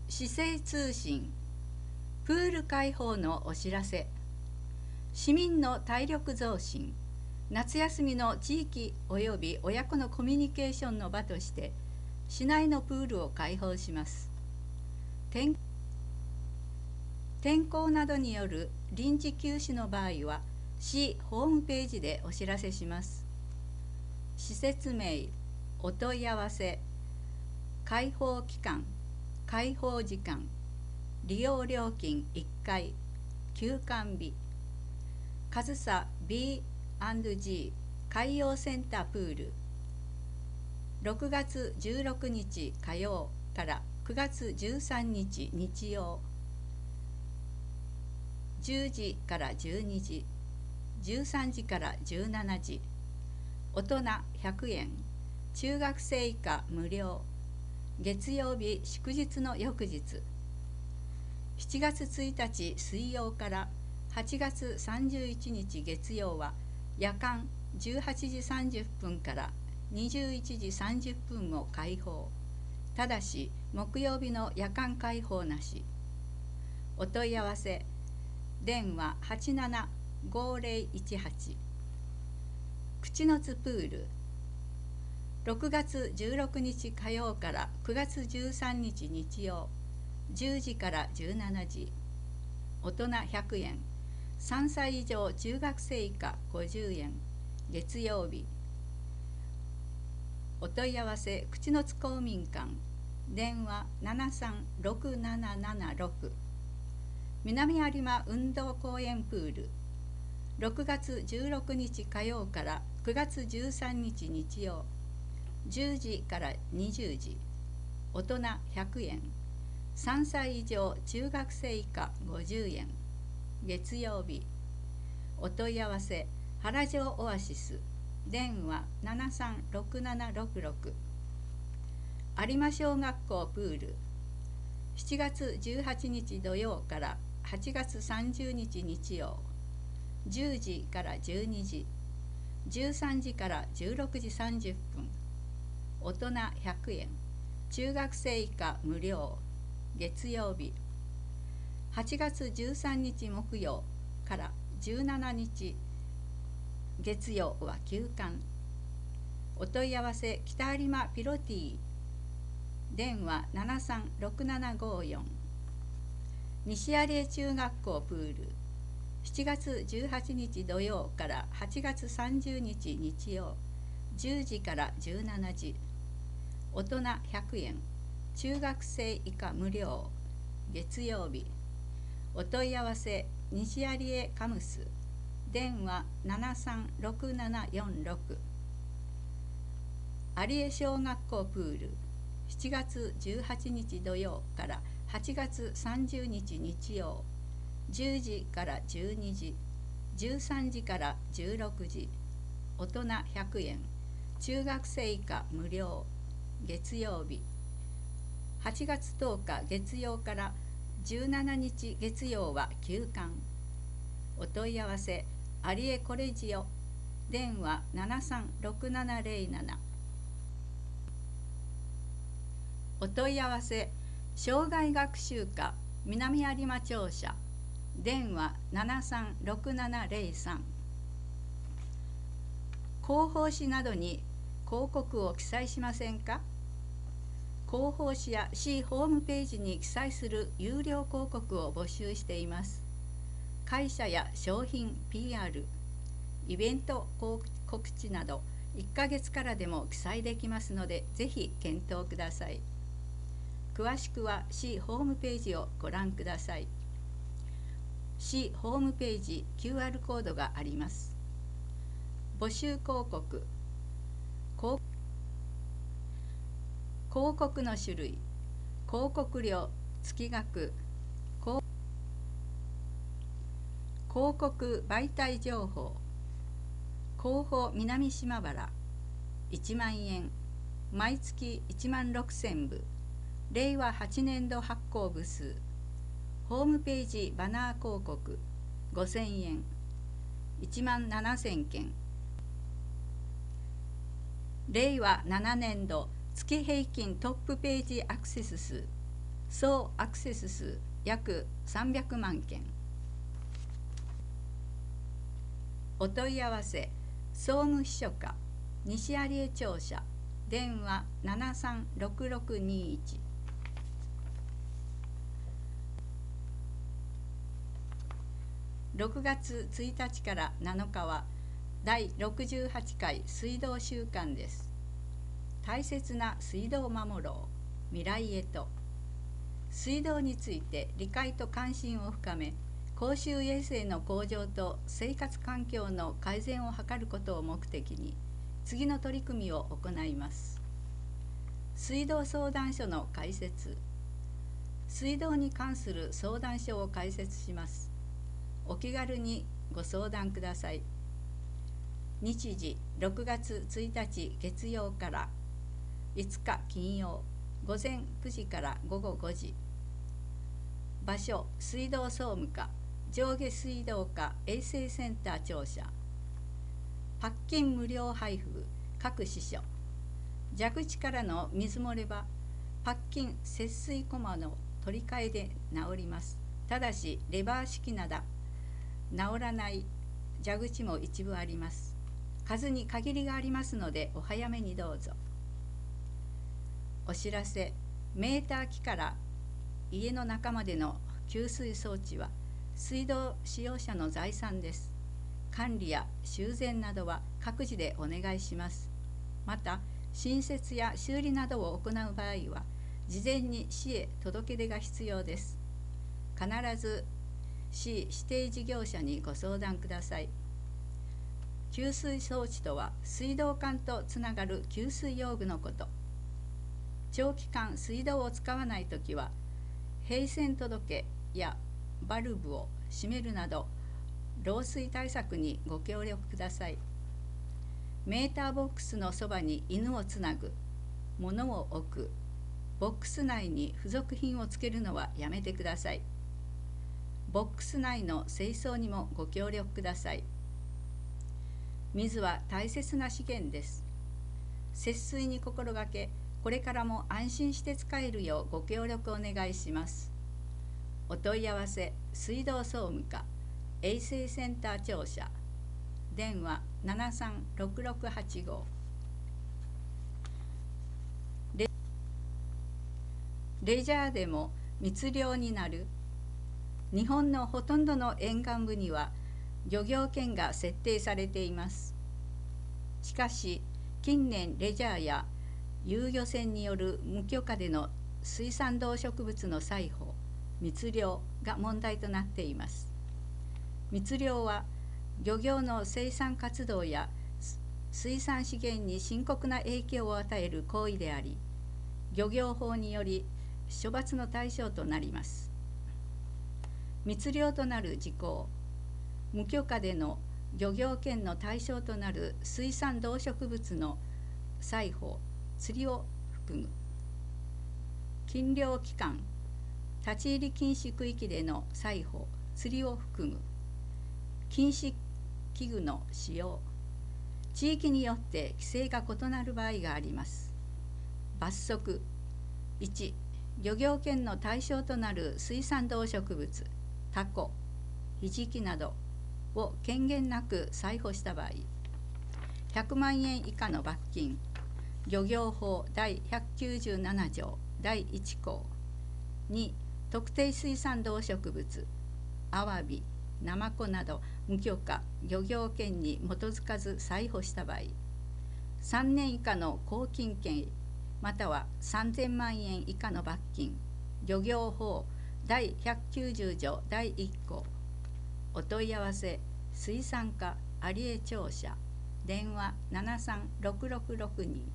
市政通信プール開放のお知らせ。市民の体力増進、夏休みの地域及び親子のコミュニケーションの場として市内のプールを開放します。天候などによる臨時休止の場合は市ホームページでお知らせします。施設名、お問い合わせ、開放期間、開放時間、利用料金1回、休館日、上総 B&G 海洋センタープール、6月16日火曜から9月13日日曜、10時から12時、13時から17時、大人100円、中学生以下無料、月曜日祝日の翌日、7月1日水曜から8月31日月曜は夜間18時30分から21時30分を開放。ただし木曜日の夜間開放なし。お問い合わせ電話875018。口の津プール、6月16日火曜から9月13日日曜、10時から17時、大人100円、3歳以上中学生以下50円、月曜日。お問い合わせ口の津公民館、電話736776。南有馬運動公園プール、6月16日火曜から9月13日日曜、10時から20時、大人100円、3歳以上中学生以下50円、月曜日。お問い合わせ原城オアシス、電話736766。有馬小学校プール、7月18日土曜から8月30日日曜、10時から12時、13時から16時30分、大人100円、中学生以下無料、月曜日。8月13日木曜から17日月曜は休館。お問い合わせ北有馬ピロティ、電話736754。西有江中学校プール、7月18日土曜から8月30日日曜、10時から17時、大人100円、中学生以下無料、月曜日。お問い合わせ西有江カムス、電話736746。有江小学校プール、7月18日土曜から8月30日日曜、10時から12時、13時から16時、大人100円、中学生以下無料、月曜日。8月10日月曜から17日月曜は休館。お問い合わせ有江コレジオ、電話736707。お問い合わせ障害学習課南有馬庁舎、電話736703。広報誌などに広告を記載しませんか？広報誌や市ホームページに記載する有料広告を募集しています。会社や商品 PR、イベント告知など1ヶ月からでも記載できますので、ぜひ検討ください。詳しくは市ホームページをご覧ください。市ホームページ QR コードがあります。募集広告、広告の種類、広告料、月額、広告媒体情報、広報南島原、1万円、毎月1万6000部、令和8年度発行部数、ホームページバナー広告、5000円、1万7000件、令和7年度月平均トップページアクセス数総アクセス数約300万件。お問い合わせ総務秘書課西有江庁舎電話736621。6月1日から7日は第68回水道週間です。大切な水道を守ろう、未来へと。水道について理解と関心を深め、公衆衛生の向上と生活環境の改善を図ることを目的に、次の取り組みを行います。水道相談所の開設。水道に関する相談所を開設します。お気軽にご相談ください。日時6月1日月曜から5日金曜、午前9時から午後5時。場所、水道総務課上下水道課衛生センター庁舎。パッキン無料配布各支所。蛇口からの水漏れはパッキン節水コマの取り替えで治ります。ただしレバー式など治らない蛇口も一部あります。数に限りがありますのでお早めにどうぞ。お知らせ、メーター機から家の中までの給水装置は水道使用者の財産です。管理や修繕などは各自でお願いします。また、新設や修理などを行う場合は、事前に市へ届け出が必要です。必ず市指定事業者にご相談ください。給水装置とは、水道管とつながる給水用具のこと。長期間水道を使わないときは、閉栓届やバルブを閉めるなど、漏水対策にご協力ください。メーターボックスのそばに犬をつなぐ、物を置く、ボックス内に付属品をつけるのはやめてください。ボックス内の清掃にもご協力ください。水は大切な資源です。節水に心がけ、これからも安心して使えるようご協力お願いします。お問い合わせ、水道総務課衛生センター庁舎電話736685。レジャーでも密漁になる。日本のほとんどの沿岸部には漁業権が設定されています。しかし近年レジャーや遊漁船による無許可での水産動植物の採捕、密漁が問題となっています。密漁は漁業の生産活動や水産資源に深刻な影響を与える行為であり、漁業法により処罰の対象となります。密漁となる事項、無許可での漁業権の対象となる水産動植物の採捕、釣りを含む。禁漁期間、立ち入り禁止区域での採捕、釣りを含む。禁止器具の使用、地域によって規制が異なる場合があります。罰則、1、漁業権の対象となる水産動植物、タコ、ひじきなどを権限なく採捕した場合、100万円以下の罰金。漁業法第197条第1項。2、特定水産動植物、アワビ、ナマコなど無許可漁業権に基づかず採捕した場合、3年以下の拘禁刑または3000万円以下の罰金。漁業法第190条第1項。お問い合わせ、水産課有江庁舎電話736662。